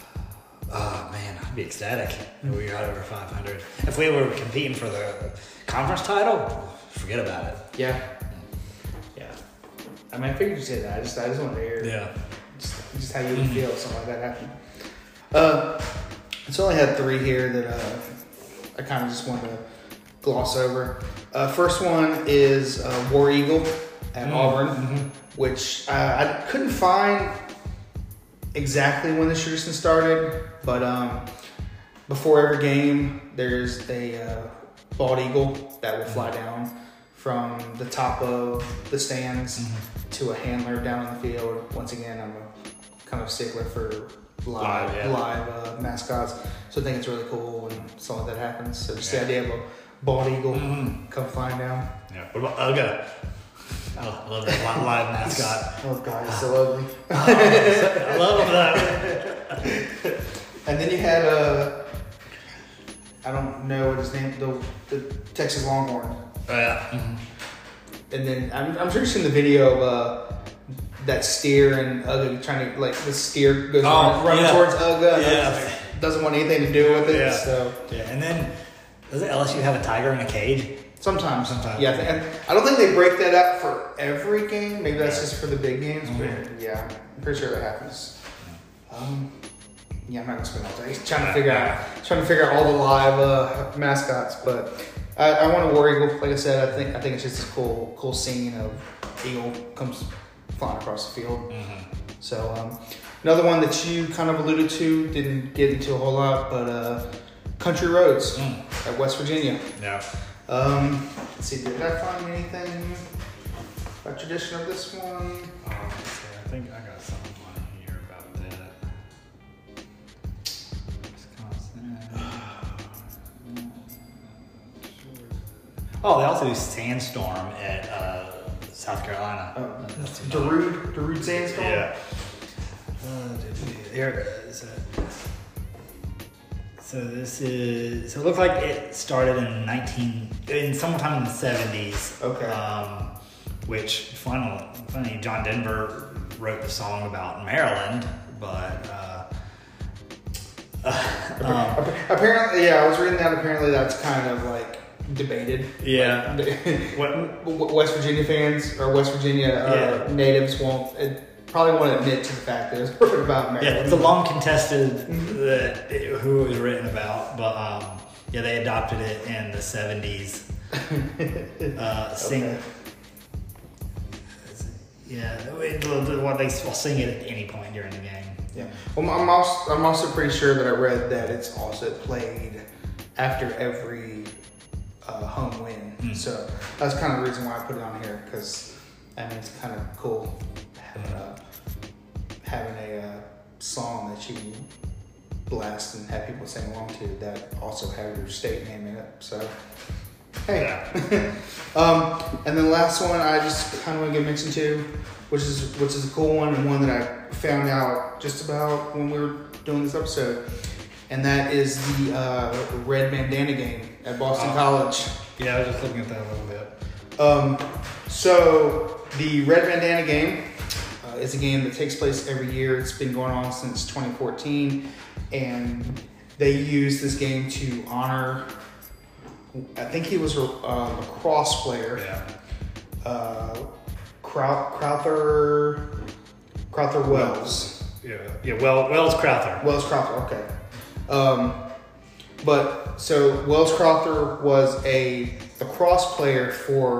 Oh man, I'd be ecstatic if we got over five hundred. If we were competing for the conference title, forget about it.
Yeah. Yeah. I mean, I figured you'd say that. I just, I just wanted to hear
Yeah.
just, just how you would feel if something like that happened. Uh, so I only had three here that uh, I kind of just wanted to gloss over. Uh, first one is uh, War Eagle at
Mm-hmm.
Auburn,
Mm-hmm.
which uh, I couldn't find exactly when the tradition started, but um, before every game, there's a uh, bald eagle that will fly down from the top of the stands
Mm-hmm.
to a handler down on the field. Once again, I'm a kind of stickler for live
Live, yeah.
live uh, mascots, so I think it's really cool when something like that happens. So just
Yeah.
the idea of a bald eagle
Mhm.
come flying down.
Yeah. What about Uga? Oh, I love that live, live mascot.
Oh God, he's so ugly.
Oh, I love that.
And then you had uh, I don't know what his name, the, the Texas Longhorn.
Oh, yeah. Mm-hmm.
And then I'm, I'm sure you've seen the video of uh, that steer and Uga trying to, like, the steer goes
Oh,
running, running
yeah.
towards Uga and
Yeah.
Uga's like, doesn't want anything to do with it.
Yeah.
So
Yeah, and then doesn't L S U have a tiger in a cage?
sometimes,
Sometimes.
yeah. I, think, and I don't think they break that up for every game. Maybe that's just for the big games.
Mhm.
But yeah, I'm pretty sure that happens. Um, yeah, I'm not gonna spend all day trying to figure out trying to figure out all the live uh, mascots, but I, I want a War Eagle. Like I said, I think I think it's just a cool cool scene of eagle comes flying across the field.
Mm-hmm.
So um, another one that you kind of alluded to, didn't get into a whole lot, but uh, Country Roads
Mm.
at West Virginia.
Yeah.
Um, let's see, did I find anything about tradition of this one?
Oh, let's see. I think I got something on here about that. Wisconsin. Oh, they also do Sandstorm at uh, South Carolina.
Oh,
That's
Darude, Darude Sandstorm?
Yeah. Uh, here it is. So this is. So it looked like it started in nineteen, in sometime in the seventies.
Okay.
Um, which funny, funny. John Denver wrote the song about Maryland, but. Uh, um,
Apparently, yeah, I was reading that. Apparently, that's kind of like debated.
Yeah.
What West Virginia fans or West Virginia uh,
Yeah.
natives won't it probably won't admit to the fact that it's written about Maryland.
Yeah, it's a long contested that it, who it was written about, but um, yeah, they adopted it in the seventies. Uh, sing,
Okay.
yeah, it- the- what they will sing it at any point during the game.
Yeah. Well, I'm also I'm also pretty sure that I read that it's also played after every uh, home win.
Mm.
So that's kind of the reason why I put it on here, because I mean it's kind of cool having a having a uh, song that you can blast and have people sing along to that also have your state name in it. So hey.
Yeah.
um, and then the last one I just kind of want to get mentioned to, which is which is a cool one and one that I found out just about when we were doing this episode, and that is the uh, Red Bandana game at Boston
Oh.
College.
Yeah, I was just looking at that a little bit.
Um, so the Red Bandana game uh, is a game that takes place every year. It's been going on since twenty fourteen, and they use this game to honor. I think he was a, a lacrosse player.
Yeah.
Uh, Crow- Crowther, Crowther Wells.
Yeah. Yeah. Well, Wells Crowther.
Wells Crowther, okay. Um, but so Wells Crowther was a lacrosse player for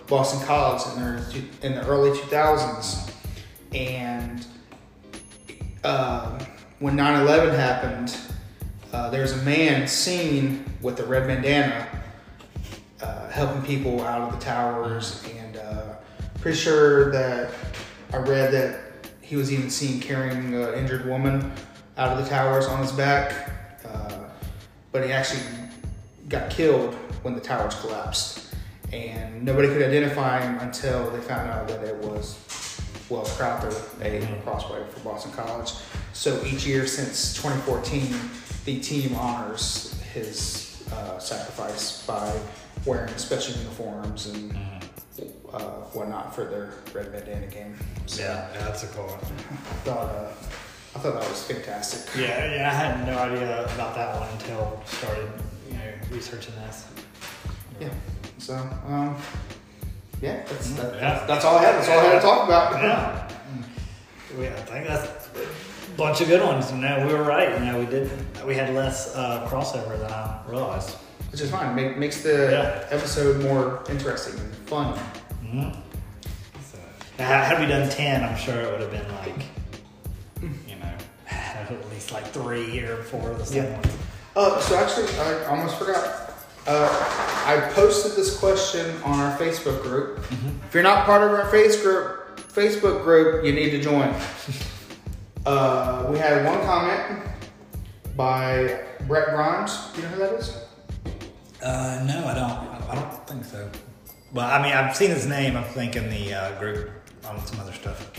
Boston College in the in the early two thousands, and uh, when nine eleven happened, uh, there was a man seen with a red bandana uh, helping people out of the towers, and uh, pretty sure that I read that he was even seen carrying an injured woman out of the towers on his back, uh, but he actually got killed when the towers collapsed, and nobody could identify him until they found out that it was Wells Crowther, a prospect for Boston College. So each year since twenty fourteen, the team honors his uh, sacrifice by wearing special uniforms and uh, whatnot for their red bandana game. So
yeah, yeah, that's a cool one.
I thought, uh, I thought that was fantastic.
Yeah, yeah, I had no idea about that one until started, you know, researching this.
Yeah. So, um, yeah, that's that,
Yeah.
that's all I had. That's all I had to talk about.
Yeah. We, I think that's a bunch of good ones. You know, we were right. You know, we did. We had less uh, crossover than I realized.
Which is fine. Make, makes the
Yeah.
episode more interesting and fun.
Mm-hmm. So, had had we done ten, I'm sure it would have been like, you know, at least like three or four of the same
Yeah.
ones.
Uh, so actually, I almost forgot. Uh, I posted this question on our Facebook group.
Mm-hmm.
If you're not part of our face group, Facebook group, you need to join. uh, we had one comment by Brett Grimes. Do you know who that is?
Uh, no, I don't. I don't think so. But I mean, I've seen his name. I'm thinking the uh, group on some other stuff.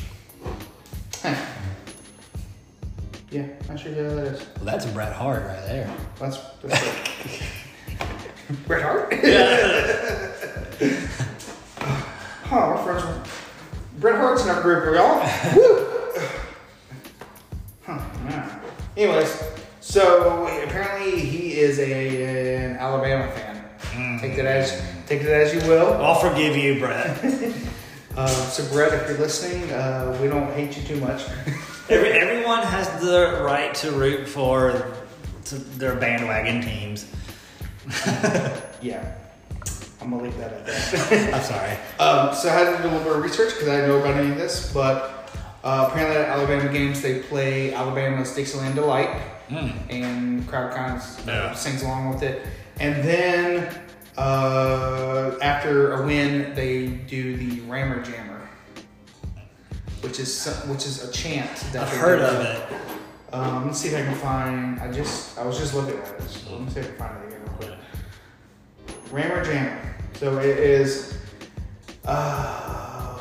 Yeah, I'm sure who that is.
Well, that's Bret Hart right there.
That's, that's Bret Hart?
Yeah.
Huh, we're friends with Bret Hart's in our group, y'all. Woo! Huh, man. Anyways, so apparently he is a, an Alabama fan.
Mm.
Take that as take it as you will.
I'll forgive you, Brett.
Uh, so Brett, if you're listening, uh, we don't hate you too much.
Every, everyone has the right to root for to their bandwagon teams.
Yeah, I'm gonna leave that at that.
I'm sorry.
Um, so I had to do a little bit of research because I didn't know about any of this, but uh, apparently at Alabama games they play Alabama's Dixieland Delight,
Mm.
and the crowd kind of
Yeah.
sings along with it. And then uh, after a win, they do the Rammer Jammer, which is some- which is a chant. That
I've
they
heard
do.
of it.
Um, let's see if I can find. I just I was just looking at it. So let me see if I can find it again real quick. Rammer Jammer. So it is. Uh,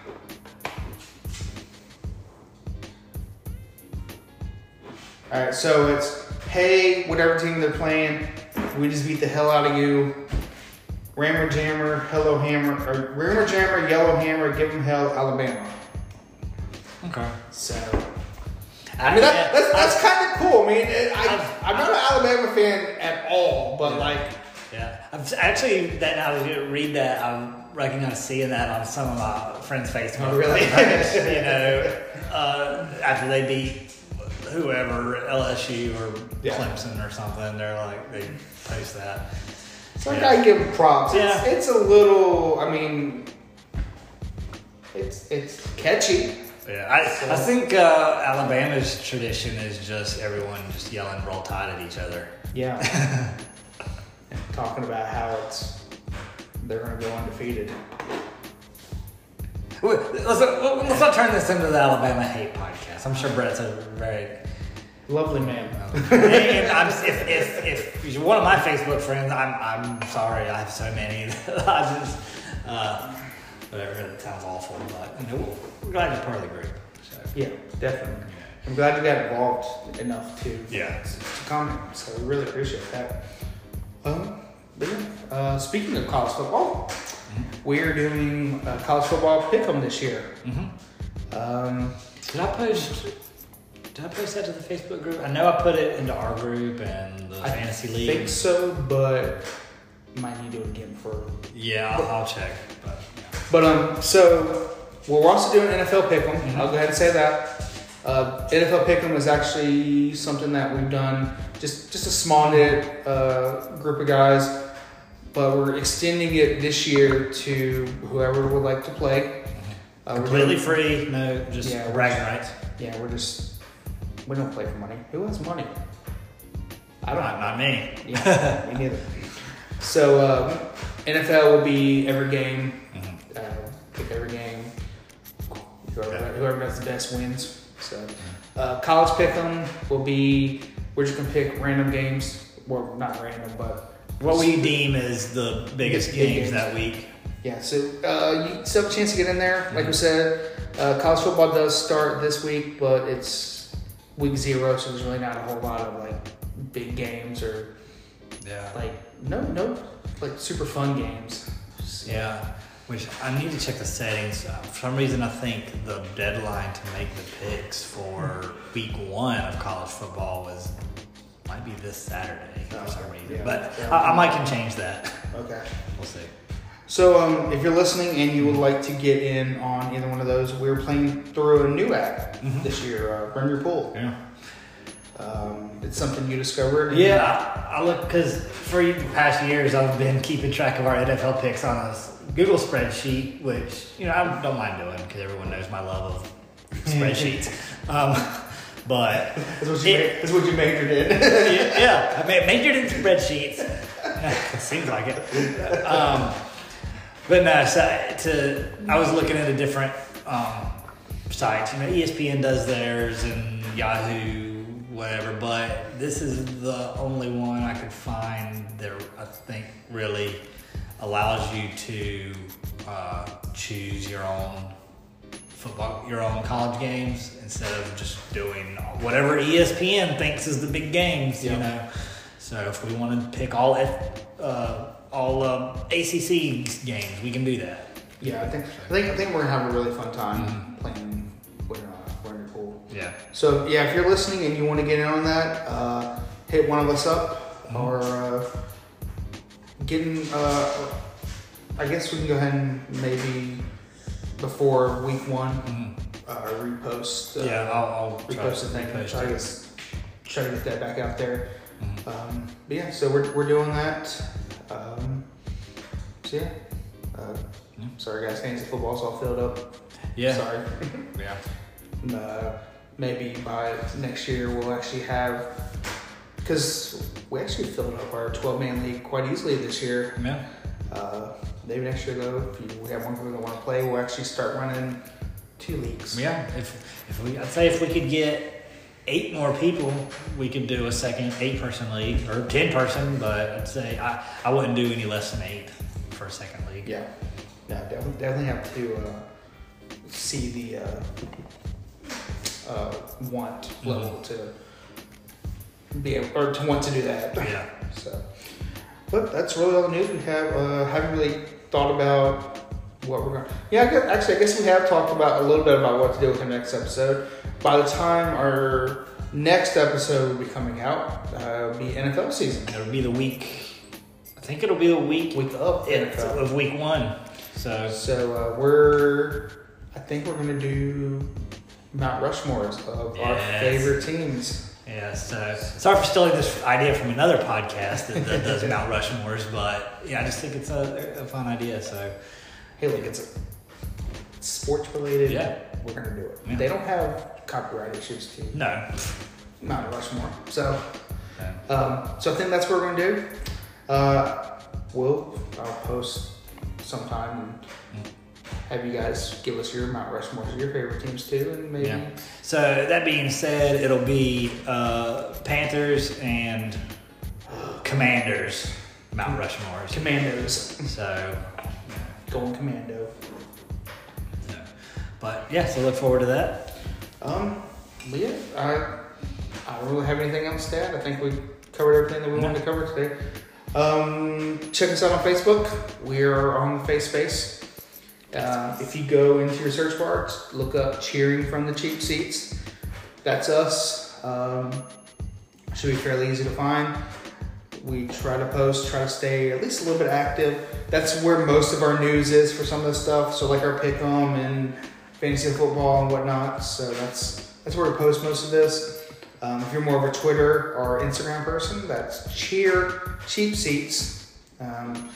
all right. So it's hey, whatever team they're playing, we just beat the hell out of you. Rammer Jammer, Hello Hammer, or Rammer Jammer, Yellow Hammer, give them hell, Alabama.
Okay.
So. I mean, that, that's, that's kind of cool. I mean, it, I, I'm not an Alabama fan at all, but like,
Yeah. I've actually, that now that you read that, I recognize seeing that on some of my friends' Facebook.
Oh, really?
you know, uh, after they beat whoever, L S U or
Yeah.
Clemson or something, they're like, they post that.
so I
Yeah.
gotta give them props.
Yeah.
It's, it's a little, I mean, it's it's catchy.
Yeah, I, I think uh, Alabama's tradition is just everyone just yelling "Roll Tide" at each other.
Yeah. Talking about how it's they're gonna go undefeated.
Wait, Let's, let's not turn this into the Alabama hate podcast. I'm sure Brett's a very
Lovely man.
and I'm, if, if, if you're one of my Facebook friends, I'm I'm sorry. I have so many. I just uh, whatever. It sounds awful, but you know, we're glad you're part of the group. So.
Yeah, definitely. I'm glad you got involved enough to
Yeah.
to comment. So we really appreciate that. Um, but yeah, uh, speaking of college football, we are doing uh, college football pick'em this year.
Mm-hmm.
Um,
Did I post? Did I post that to the Facebook group? I know I put it into our group and the
I
fantasy league.
think so, but might need to do it again for.
Yeah, I'll, I'll check. But yeah.
But um, so well, we're also doing N F L pick'em.
Mhm.
I'll go ahead and say that. Uh, N F L pick'em is actually something that we've done. Just just a small knit uh, group of guys. but we're extending it this year to whoever would like to play. Uh,
Completely free, no, just
Yeah,
bragging rights.
Yeah, we're just we don't play for money. Who has money? I don't.
Not, not me.
Yeah, me neither. So uh, N F L will be every game.
Mm-hmm.
Uh, pick every game. Whoever,
Yeah.
whoever has the best wins. So uh, college pick'em will be. We're just gonna pick random games. Well, not random, but
What we deem as the biggest
Big
games,
games.
that week.
yeah. So uh, you still have a chance to get in there. Like we said, uh, college football does start this week, but it's week zero, so there's really not a whole lot of like big games or
Yeah.
like no no like super fun games. So,
Yeah, which I need to check the settings. Uh, for some reason, I think the deadline to make the picks for week one of college football was might be this Saturday for
Oh,
some
okay.
reason.
Yeah.
But
Yeah.
I, I might can change that.
Okay.
We'll see.
So um, if you're listening and you would like to get in on either one of those, we're playing through a new app
Mhm.
this year, uh, Run Your Pool.
Yeah.
Um, it's something you discovered. and-
Yeah, I, I look because for the past years I've been keeping track of our N F L picks on a Google spreadsheet, which you know I don't mind doing because everyone knows my love of spreadsheets. um, but
That's what you,
It-
ma- that's what you majored in.
yeah, yeah, I ma- majored in spreadsheets. Seems like it. Um, but no, so to I was looking at a different um, sites. You know, E S P N does theirs and Yahoo, whatever. But this is the only one I could find that I think really allows you to uh, choose your own football, your own college games instead of just doing whatever E S P N thinks is the big games. You
Yeah.
know, so if we want to pick all F, uh, all uh, A C C games, we can do that.
Yeah, I think I think I think we're gonna have a really fun time
Mhm.
playing with uh, Run Your Pool.
Yeah.
So yeah, if you're listening and you want to get in on that, uh, hit one of us up
Mhm.
or uh, getting. Uh, I guess we can go ahead and maybe before week one
Mhm.
uh, repost. Uh,
Yeah, I'll, I'll try
repost the
to
thing.
repost
Try to
it.
get, try to get that back out there.
Mhm.
Um, but yeah, so we're we're doing that. Um, so yeah. Uh,
Yeah.
Sorry guys, fantasy football's all filled up.
Yeah.
Sorry.
Yeah.
uh, maybe by next year we'll actually have, because we actually filled up our twelve man league quite easily this year.
Yeah.
Uh, maybe next year though, if you, we have one group that want to play, we'll actually start running two leagues.
Yeah. If if we, I'd say if we could get eight more people, we could do a second eight person league or ten person. But I'd say I, I wouldn't do any less than eight for a second league.
Yeah. Yeah, definitely, definitely have to uh, see the uh, uh, want level to be able, or to want to do that.
Yeah.
So, but that's really all the news we have. Uh, haven't really thought about what we're going. Yeah, I guess, actually, I guess we have talked about a little bit about what to do with the next episode. By the time our next episode will be coming out, uh, it'll be N F L season.
It'll be the week. I think it'll be the week
Week of N F L.
of week one. So
So uh, we're, I think we're gonna do Mount Rushmores of our
Yes.
favorite teams.
yeah. So sorry for stealing this idea from another podcast that, that does Mount Rushmores, but yeah, I just think it's a, a fun idea. So
Hey, look, it's, a, it's sports related.
Yeah.
We're gonna do it.
Yeah.
They don't have copyright issues to
no.
Mount Rushmore. So,
No.
um, so I think that's what we're gonna do. Uh, we'll I'll post sometime and have you guys give us your Mount Rushmores of your favorite teams too, and maybe.
Yeah. So that being said, it'll be uh, Panthers and Commanders Mount Rushmores.
Commandos.
So,
Going commando.
yeah. But yeah, so look forward to that.
Um, but yeah, I, I don't really have anything else to add. I think we covered everything that we
No.
wanted to cover today. Um, check us out on Facebook. We are on the Face Space. Uh, if you go into your search bar, look up Cheering from the Cheap Seats. That's us. Um, should be fairly easy to find. We try to post, try to stay at least a little bit active. That's where most of our news is for some of the stuff. So like our pick'em and fantasy football and whatnot. So that's that's where we post most of this. Um, if you're more of a Twitter or Instagram person, that's Cheer Cheap Seats. Um,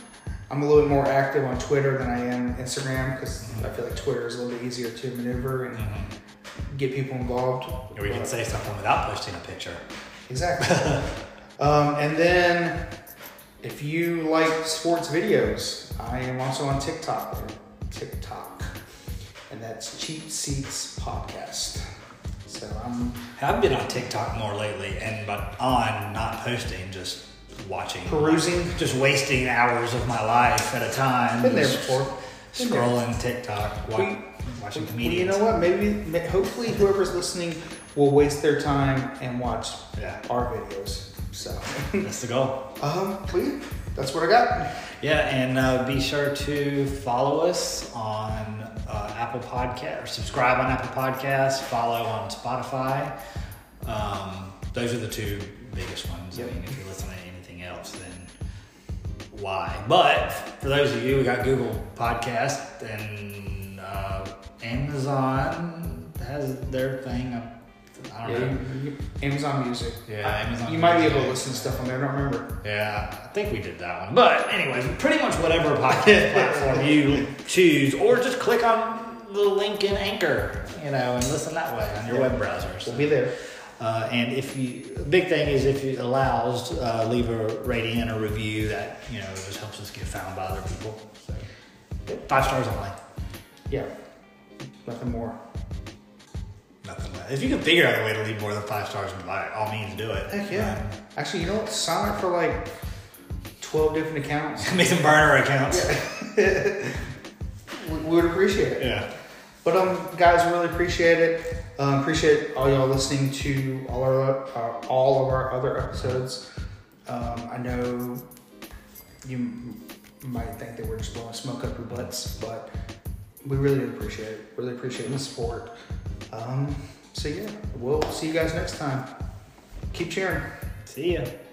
I'm a little bit more active on Twitter than I am Instagram because mm-hmm. I feel like Twitter is a little bit easier to maneuver and mm-hmm. get people involved.
Or you can say something without posting a picture.
Exactly. um, and then if you like sports videos, I am also on TikTok. TikTok. And that's Cheap Seats Podcast. So I'm...
I've been on TikTok more lately, and but on, not posting, just watching.
Perusing.
Just wasting hours of my life at a time.
Been there before. Been
scrolling there. TikTok, wa-
we,
watching
we,
comedians.
You know what? Maybe, hopefully whoever's listening will waste their time and watch
yeah.
our videos. So
that's the goal.
Um, please. That's what I got.
Yeah, and uh, be sure to follow us on uh, Apple Podcast, or subscribe on Apple Podcasts, follow on Spotify. Um, those are the two biggest ones. Yep. I mean, if you're listening to anything else, then why? But for those of you who got Google Podcast, and uh, Amazon has their thing. I don't
yeah,
know.
You, you, Amazon Music.
Yeah,
I,
Amazon
You might
Music.
be able to listen to stuff on there. I don't remember.
Yeah, I think we did that one. But anyways, pretty much whatever podcast platform you choose, or just click on the link in Anchor, you know, and listen that way on your yeah. web browser. So.
We'll be there.
Uh, and if you, the big thing is if it allows, uh, leave a rating and a review. That, you know, just helps us get found by other people. So five stars only.
Yeah, nothing more.
Nothing less. If you can figure out a way to leave more than five stars, by all means, do it.
Heck yeah. Um, Actually, you know what? Sign up for like twelve different accounts.
Make some burner accounts.
Yeah. we, we would appreciate it.
Yeah.
But um, guys, really appreciate it. Um, appreciate all y'all listening to all our uh, all of our other episodes. Um, I know you m- might think that we're just blowing smoke up your butts, but we really do appreciate it. Really appreciate the support. Um, so yeah, we'll see you guys next time. Keep cheering.
See ya.